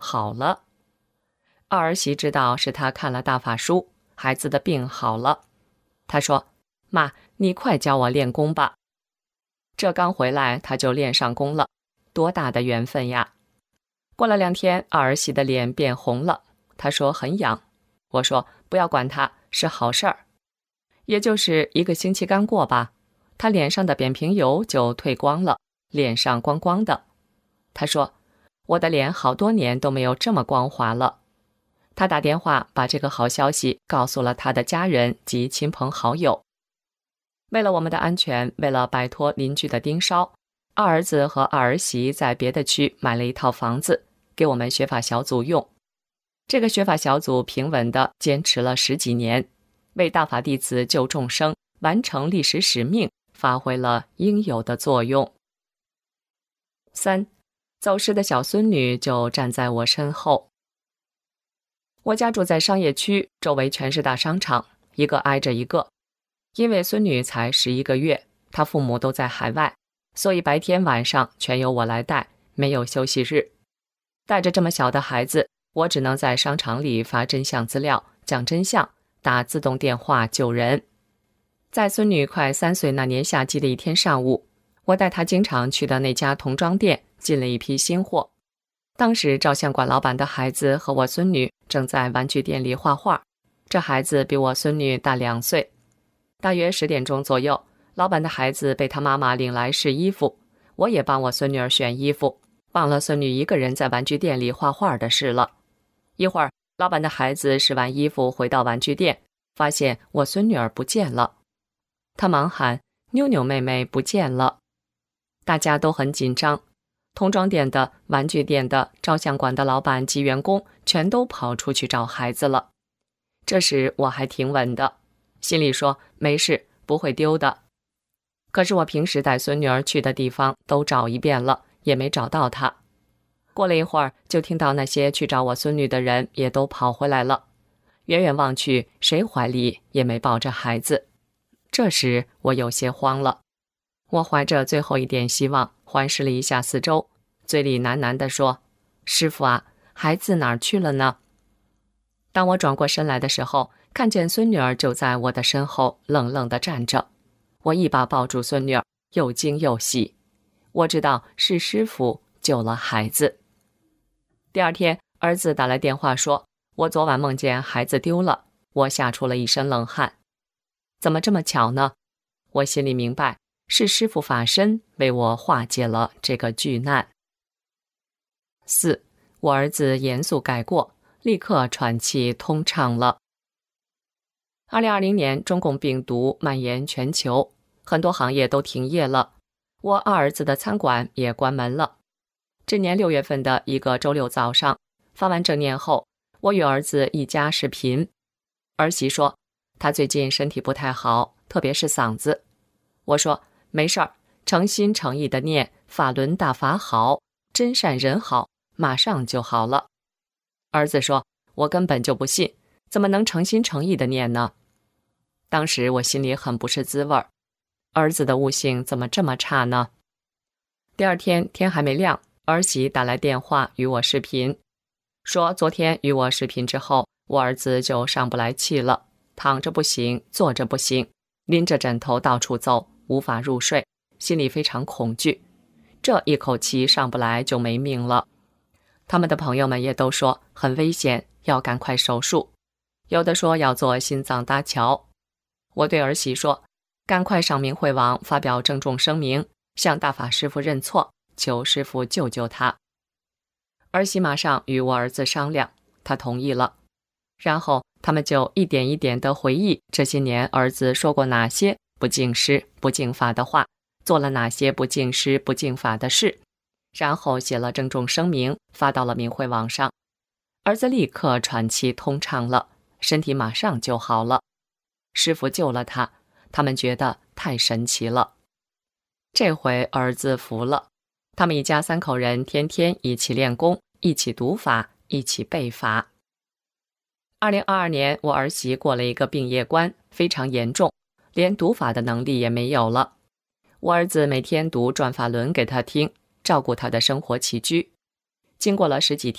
好了。二儿媳知道是他看了大法书，孩子的病好了。他说：妈，你快教我练功吧。这刚回来他就练上功了，多大的缘分呀。过了2天，二儿媳的脸变红了，她说很痒。我说不要管她，是好事儿。也就是1个星期刚过吧，她脸上的扁平疣就退光了，脸上光光的。她说我的脸好多年都没有这么光滑了。她打电话把这个好消息告诉了她的家人及亲朋好友。为了我们的安全，为了摆脱邻居的盯梢，二儿子和二儿媳在别的区买了一套房子，给我们学法小组用。这个学法小组平稳地坚持了10几年，为大法弟子救众生、完成历史使命发挥了应有的作用。3. 走失的小孙女就站在我身后。我家住在商业区，周围全是大商场，一个挨着一个。因为孙女才11个月，她父母都在海外，所以白天晚上全由我来带，没有休息日。带着这么小的孩子，我只能在商场里发真相资料，讲真相，打自动电话救人。在孙女快3岁那年夏季的一天上午，我带她经常去的那家童装店进了一批新货。当时照相馆老板的孩子和我孙女正在玩具店里画画，这孩子比我孙女大2岁。大约10点钟左右，老板的孩子被他妈妈领来试衣服，我也帮我孙女儿选衣服，忘了孙女一个人在玩具店里画画的事了。一会儿，老板的孩子试完衣服回到玩具店，发现我孙女儿不见了。他忙喊：妞妞妹妹不见了。大家都很紧张，童装店的、玩具店的、照相馆的老板及员工全都跑出去找孩子了。这时我还挺稳的，心里说没事，不会丢的。可是我平时带孙女儿去的地方都找一遍了，也没找到她。过了一会儿，就听到那些去找我孙女的人也都跑回来了。远远望去，谁怀里也没抱着孩子。这时我有些慌了，我怀着最后一点希望，环视了一下四周，嘴里喃喃地说：师傅啊，孩子哪儿去了呢？当我转过身来的时候，看见孙女儿就在我的身后愣愣地站着。我一把抱住孙女儿，又惊又喜。我知道是师傅救了孩子。第2天，儿子打来电话说，我昨晚梦见孩子丢了，我吓出了一身冷汗。怎么这么巧呢？我心里明白，是师父法身为我化解了这个巨难。4. 我儿子严肃改过，立刻喘气通畅了。2020年，中共病毒蔓延全球，很多行业都停业了，我二儿子的餐馆也关门了。这年6月份的一个周六早上，发完正念后，我与儿子一家视频。儿媳说，他最近身体不太好，特别是嗓子。我说，没事儿，诚心诚意的念法轮大法好，真善人好，马上就好了。儿子说，我根本就不信，怎么能诚心诚意的念呢？当时我心里很不是滋味儿，儿子的悟性怎么这么差呢？第2天天还没亮，儿媳打来电话与我视频，说昨天与我视频之后，我儿子就上不来气了，躺着不行，坐着不行，拎着枕头到处走，无法入睡，心里非常恐惧，这一口气上不来就没命了。他们的朋友们也都说很危险，要赶快手术，有的说要做心脏搭桥。我对儿媳说，赶快上明慧网发表郑重声明，向大法师父认错，求师父救救他。儿媳马上与我儿子商量，他同意了。然后他们就一点一点地回忆这些年儿子说过哪些不敬师不敬法的话，做了哪些不敬师不敬法的事，然后写了郑重声明发到了明慧网上。儿子立刻喘气通畅了，身体马上就好了。师父救了他，他们觉得太神奇了。这回儿子服了，他们一家3口人天天一起练功，一起读法，一起背法。2022年，我儿媳过了一个病业关，非常严重，连读法的能力也没有了。我儿子每天读转法轮给他听，照顾他的生活起居。经过了10几天，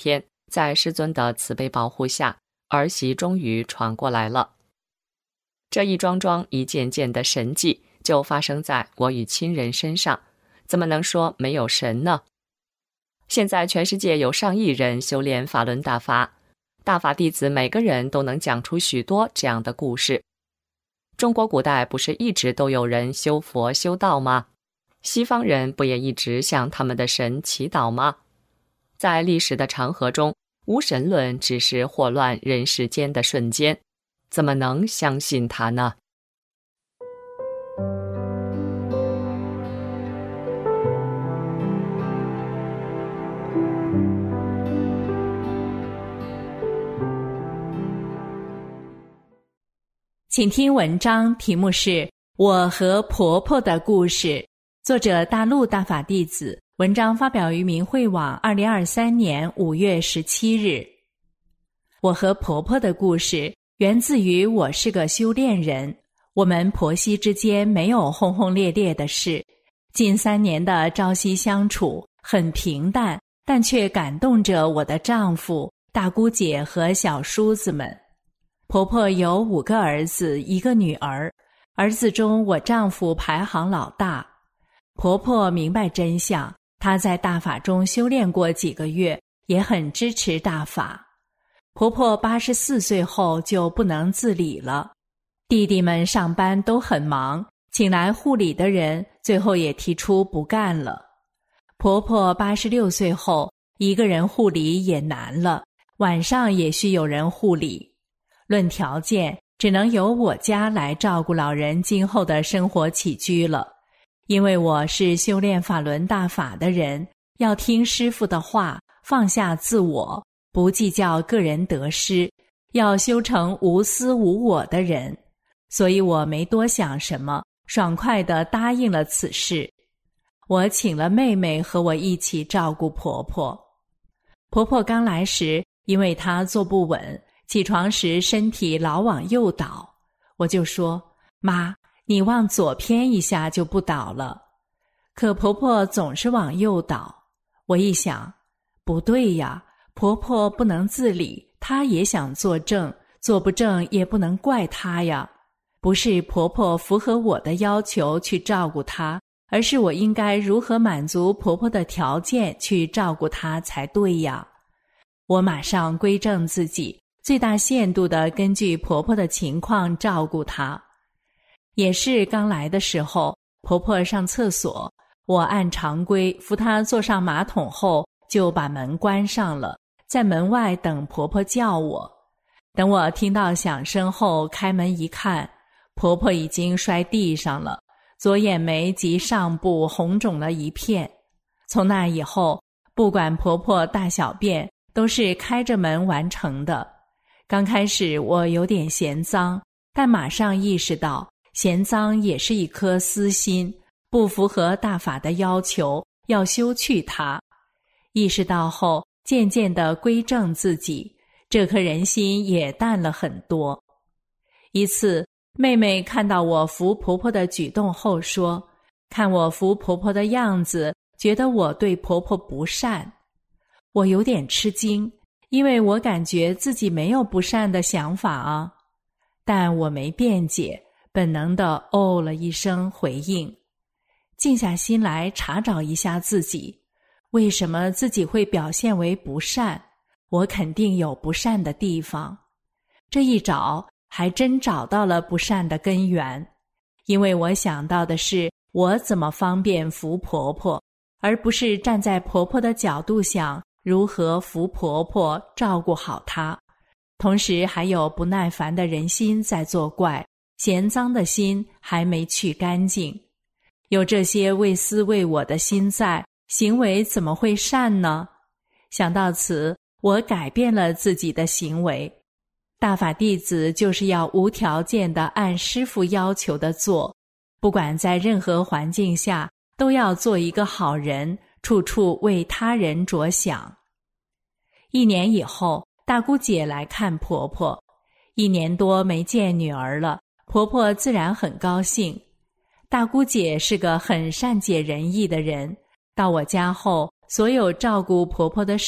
在师尊的慈悲保护下，儿媳终于传过来了。这一桩桩一件件的神迹就发生在我与亲人身上，怎么能说没有神呢？现在全世界有上亿人修炼法轮大法，大法弟子每个人都能讲出许多这样的故事。中国古代不是一直都有人修佛修道吗？西方人不也一直向他们的神祈祷吗？在历史的长河中，无神论只是祸乱人世间的瞬间，怎么能相信他呢？ 请听文章，题目是《我和婆婆的故事》，作者大陆大法弟子，文章发表于明慧网2023年5月17日。我和婆婆的故事源自于我是个修炼人，我们婆媳之间没有轰轰烈烈的事，近3年的朝夕相处很平淡，但却感动着我的丈夫、大姑姐和小叔子们。婆婆有5个儿子1个女儿，儿子中我丈夫排行老大。婆婆明白真相，她在大法中修炼过几个月，也很支持大法。婆婆84岁后就不能自理了，弟弟们上班都很忙，请来护理的人最后也提出不干了。婆婆86岁后，一个人护理也难了，晚上也需有人护理。论条件，只能由我家来照顾老人今后的生活起居了。因为我是修炼法轮大法的人，要听师父的话，放下自我，不计较个人得失，要修成无私无我的人。所以我没多想什么，爽快地答应了此事。我请了妹妹和我一起照顾婆婆。婆婆刚来时，因为她坐不稳，起床时身体老往右倒，我就说：妈，你往左偏一下就不倒了。可婆婆总是往右倒，我一想，不对呀，婆婆不能自理，她也想做正，做不正也不能怪她呀。不是婆婆符合我的要求去照顾她，而是我应该如何满足婆婆的条件去照顾她才对呀。我马上归正自己，最大限度地根据婆婆的情况照顾她。也是刚来的时候，婆婆上厕所，我按常规扶她坐上马桶后，就把门关上了，在门外等婆婆叫我。等我听到响声后开门一看，婆婆已经摔地上了，左眼眉及上部红肿了一片。从那以后，不管婆婆大小便，都是开着门完成的。刚开始我有点嫌脏，但马上意识到嫌脏也是一颗私心，不符合大法的要求，要修去它。意识到后，渐渐地归正自己，这颗人心也淡了很多。一次，妹妹看到我扶婆婆的举动后说，看我扶婆婆的样子，觉得我对婆婆不善。我有点吃惊，因为我感觉自己没有不善的想法啊。但我没辩解，本能地哦了一声回应。静下心来查找一下自己，为什么自己会表现为不善？我肯定有不善的地方。这一找，还真找到了不善的根源。因为我想到的是我怎么方便扶婆婆，而不是站在婆婆的角度想如何扶婆婆，照顾好她。同时还有不耐烦的人心在作怪，嫌脏的心还没去干净。有这些为私为我的心在，行为怎么会善呢？想到此，我改变了自己的行为。大法弟子就是要无条件地按师父要求的做，不管在任何环境下，都要做一个好人，处处为他人着想。1年以后，大姑姐来看婆婆，1年多没见女儿了，婆婆自然很高兴。大姑姐是个很善解人意的人，到我家后，所有照顾婆婆的事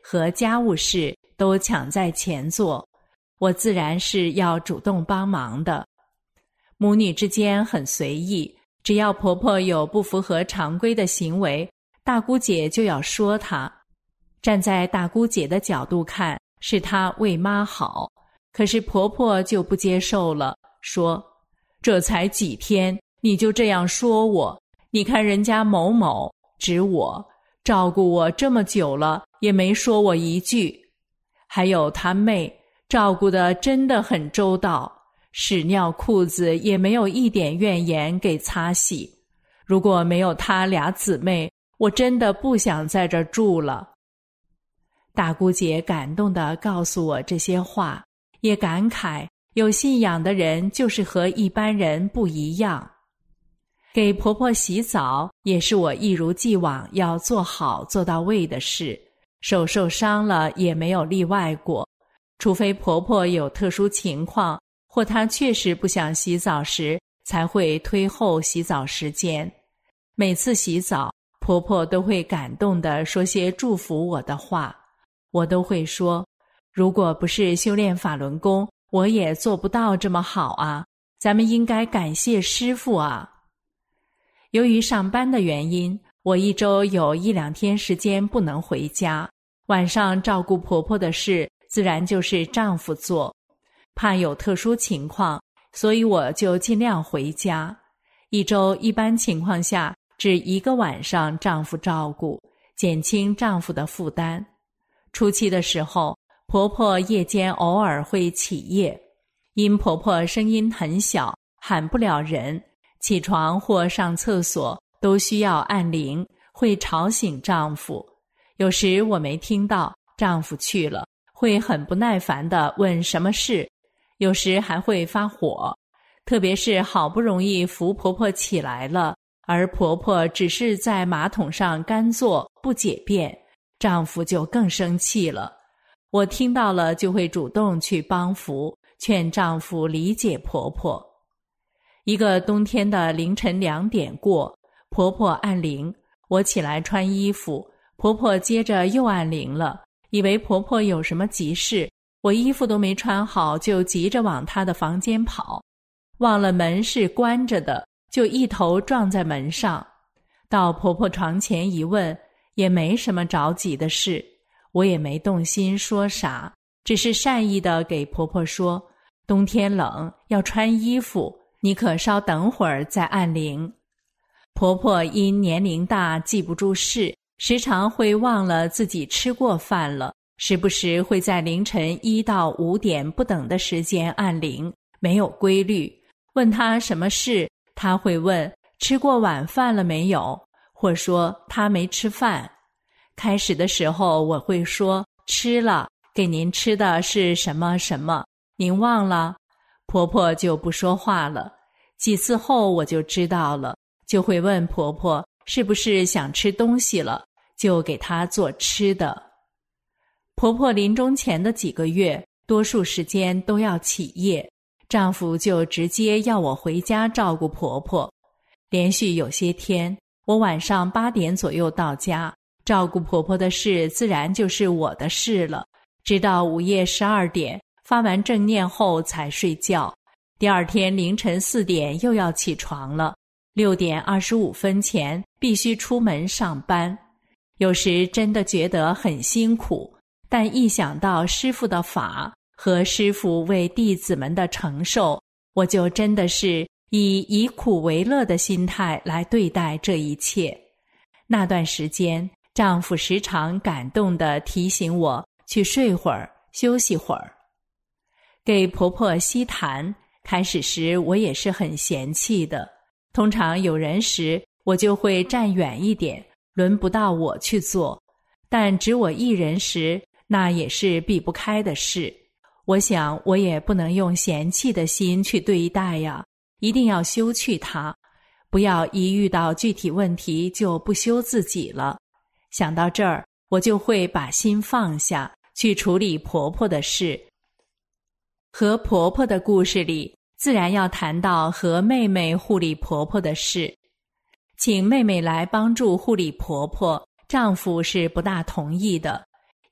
和家务事都抢在前做，我自然是要主动帮忙的。母女之间很随意，只要婆婆有不符合常规的行为，大姑姐就要说她。站在大姑姐的角度看，是她为妈好，可是婆婆就不接受了，说：这才几天，你就这样说我？你看人家某某，指我，照顾我这么久了，也没说我一句。还有她妹，照顾得真的很周到，屎尿裤子也没有一点怨言给擦洗。如果没有她俩姊妹，我真的不想在这儿住了。大姑姐感动地告诉我这些话，也感慨有信仰的人就是和一般人不一样。给婆婆洗澡也是我一如既往要做好做到位的事，手受伤了也没有例外过，除非婆婆有特殊情况，或她确实不想洗澡时，才会推后洗澡时间。每次洗澡，婆婆都会感动地说些祝福我的话，我都会说，如果不是修炼法轮功，我也做不到这么好啊，咱们应该感谢师父啊。由于上班的原因，我一周有1-2天时间不能回家，晚上照顾婆婆的事自然就是丈夫做，怕有特殊情况，所以我就尽量回家。一周一般情况下只1个晚上丈夫照顾，减轻丈夫的负担。初期的时候，婆婆夜间偶尔会起夜，因婆婆声音很小，喊不了人，起床或上厕所都需要按铃，会吵醒丈夫。有时我没听到，丈夫去了，会很不耐烦地问什么事，有时还会发火。特别是好不容易扶婆婆起来了，而婆婆只是在马桶上干坐不解便，丈夫就更生气了。我听到了就会主动去帮扶，劝丈夫理解婆婆。一个冬天的凌晨2点过，婆婆按铃，我起来穿衣服，婆婆接着又按铃了，以为婆婆有什么急事，我衣服都没穿好就急着往她的房间跑，忘了门是关着的，就一头撞在门上。到婆婆床前一问，也没什么着急的事，我也没动心说啥，只是善意地给婆婆说，冬天冷，要穿衣服，你可稍等会儿再按铃。婆婆因年龄大记不住事，时常会忘了自己吃过饭了，时不时会在凌晨1到5点不等的时间按铃，没有规律。问她什么事，她会问吃过晚饭了没有，或说她没吃饭。开始的时候我会说吃了，给您吃的是什么什么，您忘了？婆婆就不说话了。几次后我就知道了，就会问婆婆是不是想吃东西了，就给她做吃的。婆婆临终前的几个月，多数时间都要起夜，丈夫就直接要我回家照顾婆婆。连续有些天，我晚上8点左右到家，照顾婆婆的事自然就是我的事了，直到午夜12点发完正念后才睡觉。第二天凌晨4点又要起床了，6点25分前必须出门上班。有时真的觉得很辛苦，但一想到师父的法和师父为弟子们的承受，我就真的是以苦为乐的心态来对待这一切。那段时间，丈夫时常感动地提醒我去睡会儿，休息会儿。给婆婆吸痰，开始时我也是很嫌弃的，通常有人时我就会站远一点，轮不到我去做，但只我一人时，那也是避不开的事。我想我也不能用嫌弃的心去对待呀，一定要修去它，不要一遇到具体问题就不修自己了。想到这儿，我就会把心放下，去处理婆婆的事。和婆婆的故事里，自然要谈到和妹妹护理婆婆的事。请妹妹来帮助护理婆婆，丈夫是不大同意的，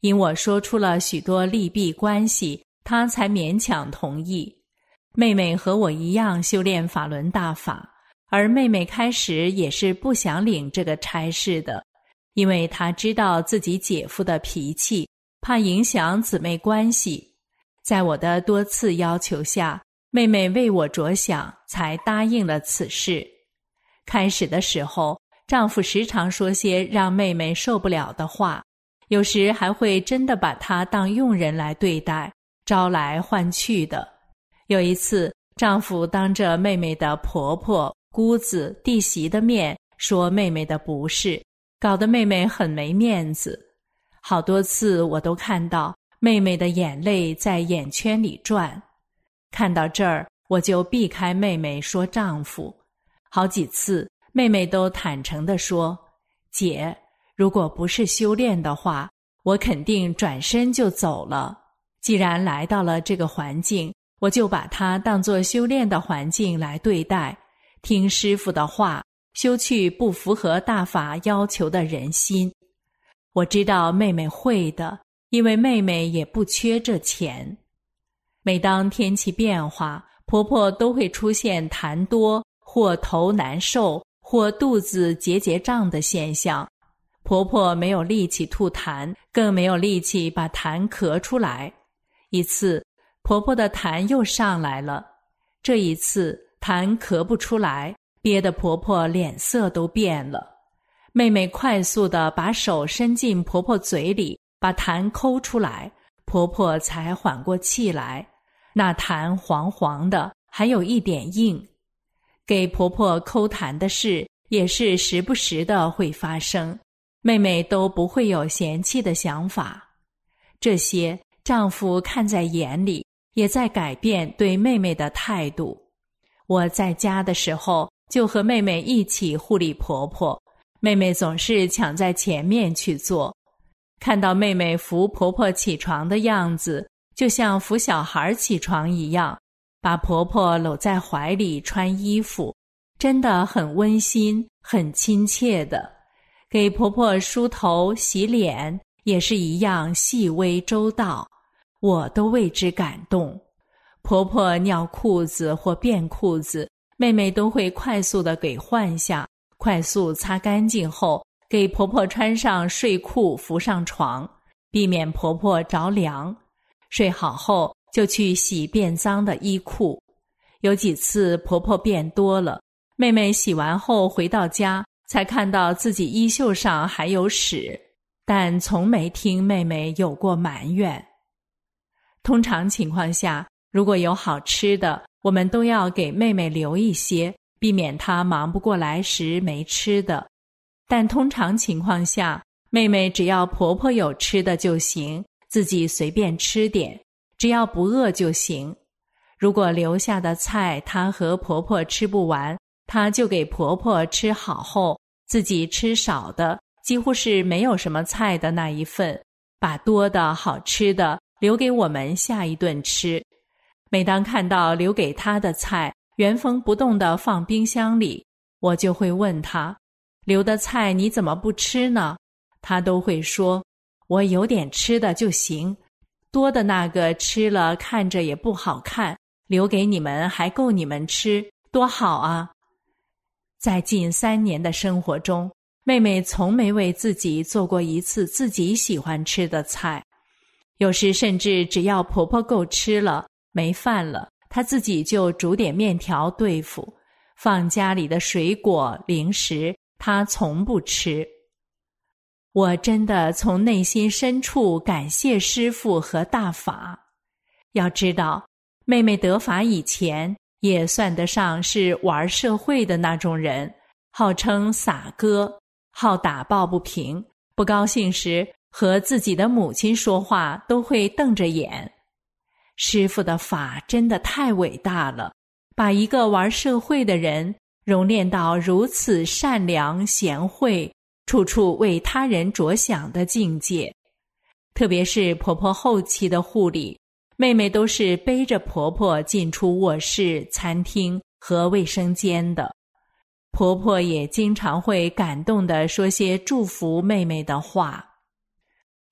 因我说出了许多利弊关系，她才勉强同意。妹妹和我一样修炼法轮大法，而妹妹开始也是不想领这个差事的，因为她知道自己姐夫的脾气，怕影响姊妹关系。在我的多次要求下，妹妹为我着想，才答应了此事。开始的时候，丈夫时常说些让妹妹受不了的话，有时还会真的把她当佣人来对待，招来唤去的。有一次，丈夫当着妹妹的婆婆、姑子、弟媳的面说妹妹的不是，搞得妹妹很没面子。好多次我都看到妹妹的眼泪在眼圈里转。看到这儿，我就避开妹妹说丈夫。好几次，妹妹都坦诚地说，姐，如果不是修炼的话，我肯定转身就走了。既然来到了这个环境，我就把它当作修炼的环境来对待，听师父的话，修去不符合大法要求的人心。我知道妹妹会的，因为妹妹也不缺这钱。每当天气变化，婆婆都会出现痰多或头难受或肚子结胀的现象。婆婆没有力气吐痰，更没有力气把痰咳出来。一次，婆婆的痰又上来了，这一次痰咳不出来，憋得婆婆脸色都变了。妹妹快速地把手伸进婆婆嘴里，把痰抠出来，婆婆才缓过气来。那痰黄黄的，还有一点硬。给婆婆抠痰的事也是时不时的会发生，妹妹都不会有嫌弃的想法。这些丈夫看在眼里，也在改变对妹妹的态度。我在家的时候，就和妹妹一起护理婆婆，妹妹总是抢在前面去做。看到妹妹扶婆婆起床的样子，就像扶小孩起床一样，把婆婆搂在怀里穿衣服，真的很温馨，很亲切的。给婆婆梳头洗脸也是一样细微周到，我都为之感动。婆婆尿裤子或变裤子，妹妹都会快速地给换下，快速擦干净后，给婆婆穿上睡裤扶上床，避免婆婆着凉。睡好后就去洗变脏的衣裤。有几次婆婆变多了，妹妹洗完后回到家，才看到自己衣袖上还有屎，但从没听妹妹有过埋怨。通常情况下，如果有好吃的，我们都要给妹妹留一些，避免她忙不过来时没吃的。但通常情况下，妹妹只要婆婆有吃的就行，自己随便吃点，只要不饿就行。如果留下的菜她和婆婆吃不完，她就给婆婆吃好后，自己吃少的，几乎是没有什么菜的那一份，把多的好吃的留给我们下一顿吃。每当看到留给她的菜原封不动地放冰箱里，我就会问她，留的菜你怎么不吃呢？她都会说，我有点吃的就行，多的那个吃了看着也不好看，留给你们还够你们吃，多好啊！在近3年的生活中，妹妹从没为自己做过一次自己喜欢吃的菜，有时甚至只要婆婆够吃了，没饭了，她自己就煮点面条对付，放家里的水果零食她从不吃。我真的从内心深处感谢师父和大法。要知道，妹妹得法以前也算得上是玩社会的那种人，号称洒哥，好打抱不平，不高兴时和自己的母亲说话都会瞪着眼。师父的法真的太伟大了，把一个玩社会的人熔炼到如此善良贤惠，处处为他人着想的境界。特别是婆婆后期的护理，妹妹都是背着婆婆进出卧室、餐厅和卫生间的。婆婆也经常会感动地说些祝福妹妹的话。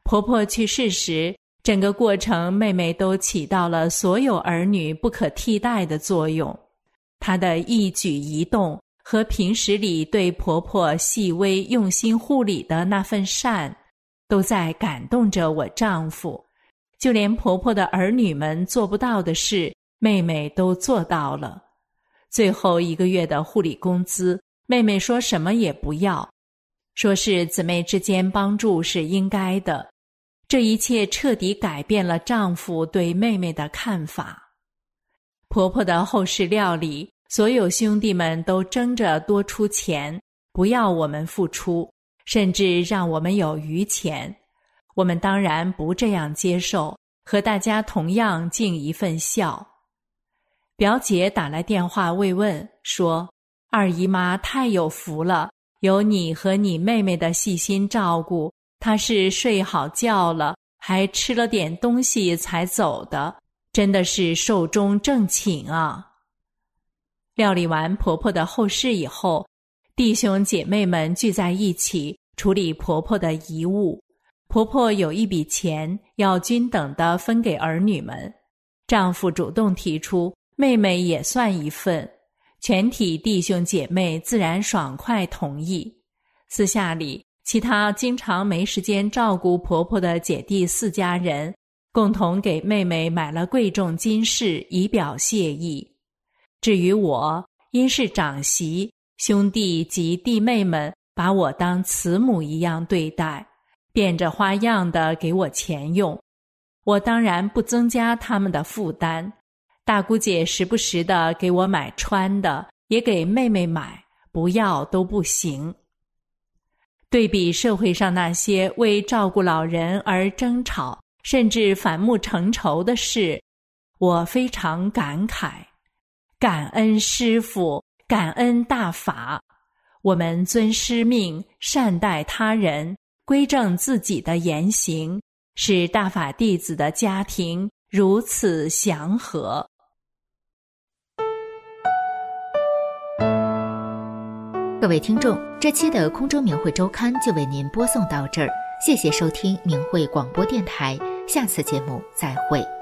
婆婆去世时，整个过程妹妹都起到了所有儿女不可替代的作用。她的一举一动和平时里对婆婆细微用心护理的那份善，都在感动着我丈夫。就连婆婆的儿女们做不到的事，妹妹都做到了。最后1个月的护理工资，妹妹说什么也不要，说是姊妹之间帮助是应该的。这一切彻底改变了丈夫对妹妹的看法。婆婆的后事料理，所有兄弟们都争着多出钱，不要我们付出，甚至让我们有余钱。我们当然不这样接受，和大家同样尽一份孝。表姐打来电话慰问，说二姨妈太有福了，有你和你妹妹的细心照顾，她是睡好觉了，还吃了点东西才走的，真的是寿终正寝啊。料理完婆婆的后事以后，弟兄姐妹们聚在一起处理婆婆的遗物。婆婆有一笔钱要均等地分给儿女们，丈夫主动提出妹妹也算一份，全体弟兄姐妹自然爽快同意。私下里，其他经常没时间照顾婆婆的姐弟4家人，共同给妹妹买了贵重金饰以表谢意。至于我，因是长媳，兄弟及弟妹们把我当慈母一样对待，变着花样的给我钱用。我当然不增加他们的负担，大姑姐时不时的给我买穿的，也给妹妹买，不要都不行。对比社会上那些为照顾老人而争吵，甚至反目成仇的事，我非常感慨。感恩师父，感恩大法，我们遵师命，善待他人，规正自己的言行，使大法弟子的家庭如此祥和。 各位听众，这期的空中明慧周刊就为您播送到这儿，谢谢收听明慧广播电台，下次节目再会。